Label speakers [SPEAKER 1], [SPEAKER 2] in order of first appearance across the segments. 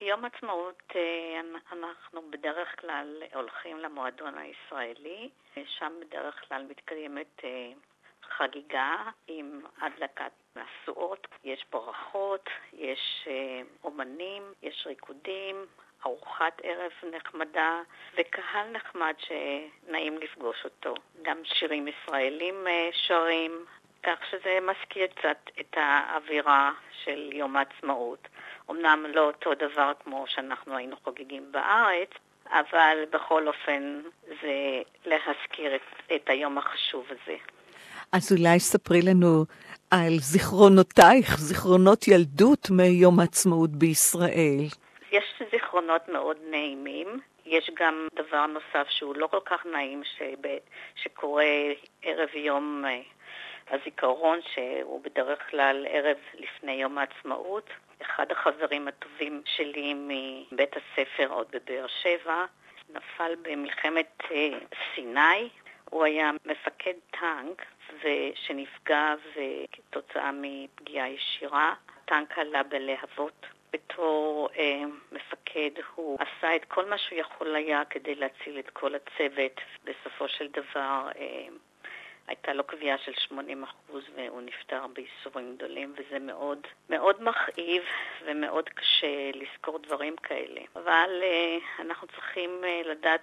[SPEAKER 1] ביום עצמאות אנחנו בדרך כלל הולכים למועדון הישראלי, שם בדרך כלל מתקיימת חגיגה עם הדלקת משואות, יש ברכות, יש אומנים, יש ריקודים, ארוחת ערב נחמדה וקהל נחמד שנעים לפגוש אותו. גם שירים ישראלים שרים, כך שזה מזכיר קצת את האווירה של יום העצמאות. אמנם לא אותו דבר כמו שאנחנו היינו חוגגים בארץ, אבל בכל אופן זה להזכיר את היום החשוב הזה.
[SPEAKER 2] אז אולי ספרי לנו על זיכרונותייך, זיכרונות ילדות מיום העצמאות בישראל.
[SPEAKER 1] יש זיכרונות מאוד נעימים. יש גם דבר נוסף שהוא לא כל כך נעים שקורה ערב יום הזיכרון, שהוא בדרך כלל ערב לפני יום העצמאות. אחד החברים הטובים שלי מבית הספר עוד בבאר שבע נפל במלחמת סיני. הוא היה מפקד טנק שנפגע וכתוצאה מפגיעה ישירה. הטנק עלה בלהבות. בתור מפקד הוא עשה את כל מה שהוא יכול היה כדי להציל את כל הצוות. בסופו של דבר הייתה לו קביעה של 80% והוא נפטר בייסורים גדולים, וזה מאוד מאוד מכאיב ומאוד קשה לזכור דברים כאלה. אבל אנחנו צריכים לדעת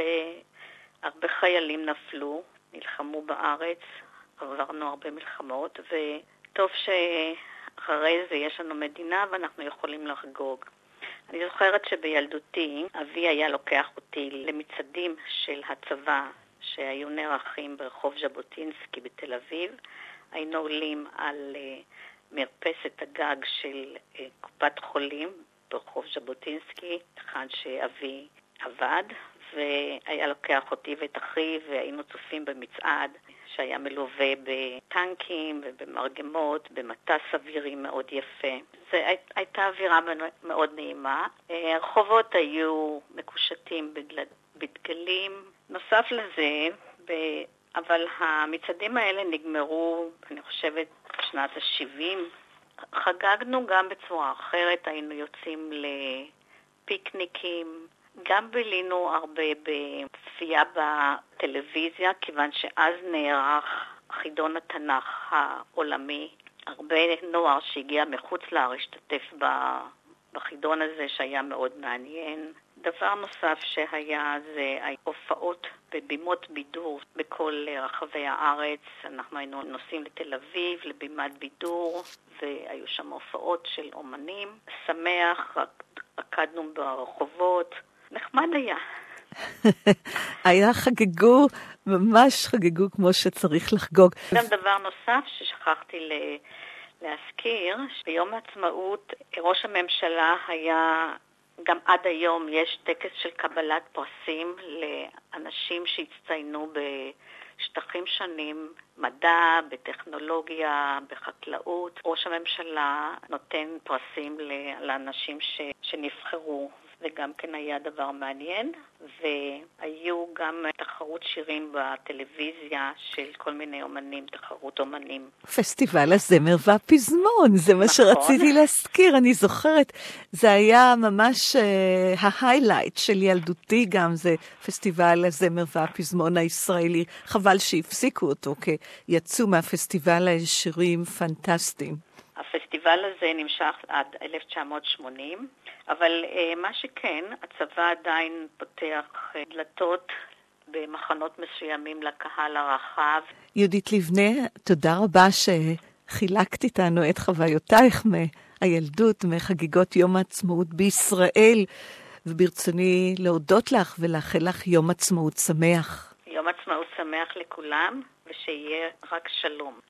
[SPEAKER 1] שהרבה חיילים נפלו, נלחמו בארץ, עברנו הרבה מלחמות, וטוב שאחרי זה יש לנו מדינה ואנחנו יכולים לחגוג. אני זוכרת שבילדותי אבי היה לוקח אותי למצעדים של הצבא שהיו נערכים ברחוב ז'בוטינסקי בתל אביב. היינו עולים על מרפסת הגג של קופת חולים ברחוב ז'בוטינסקי, היכן שאבי עבד, והיה לוקח אותי ואת אחי, והיינו צופים במצעד שהיה מלווה בטנקים ובמרגמות, במטס אווירי מאוד יפה. זו הייתה אווירה מאוד נעימה. הרחובות היו מקושטים בדגלים. נוסף לזה, אבל המצעדים האלה נגמרו, אני חושבת, בשנת ה-70. חגגנו גם בצורה אחרת, היינו יוצאים לפיקניקים, גם בילינו הרבה בצפייה בטלוויזיה, כיוון שאז נערך חידון התנ"ך העולמי. הרבה נוער שהגיע מחוץ לארץ השתתף בחידון הזה שהיה מאוד מעניין. דבר נוסף שהיה זה הופעות בבימות בידור בכל רחבי הארץ. אנחנו היינו נוסעים לתל אביב לבימת בידור, והיו שם הופעות של אומנים. שמח, רקדנו ברחובות, נחמד היה.
[SPEAKER 2] היה חגגו, ממש חגגו כמו שצריך לחגוג.
[SPEAKER 1] גם דבר נוסף ששכחתי להזכיר, ביום העצמאות ראש הממשלה היה, גם עד היום יש טקס של קבלת פרסים לאנשים שהצטיינו בשטחים שונים, מדע, בטכנולוגיה, בחקלאות. ראש הממשלה נותן פרסים לאנשים שנבחרו, וגם כן היה דבר מעניין, והיו גם תחרות שירים בטלוויזיה של כל מיני אומנים, תחרות אומנים.
[SPEAKER 2] פסטיבל הזמר והפזמון, זה מה שרציתי להזכיר, אני זוכרת, זה היה ממש ההיילייט של ילדותי גם, זה פסטיבל הזמר והפזמון הישראלי, חבל שהפסיקו אותו, כי יצאו מהפסטיבל שירים פנטסטיים.
[SPEAKER 1] הפסטיבל הזה נמשך עד 1980, אבל מה שכן, הצבא עדיין פותח דלתות במחנות מסוימים לקהל הרחב.
[SPEAKER 2] יהודית לבנה, תודה רבה שחילקת איתנו את חוויותייך מהילדות, מחגיגות יום העצמאות בישראל, וברצוני להודות לך ולאחל לך יום עצמאות שמח.
[SPEAKER 1] יום עצמאות שמח לכולם, ושיהיה רק שלום.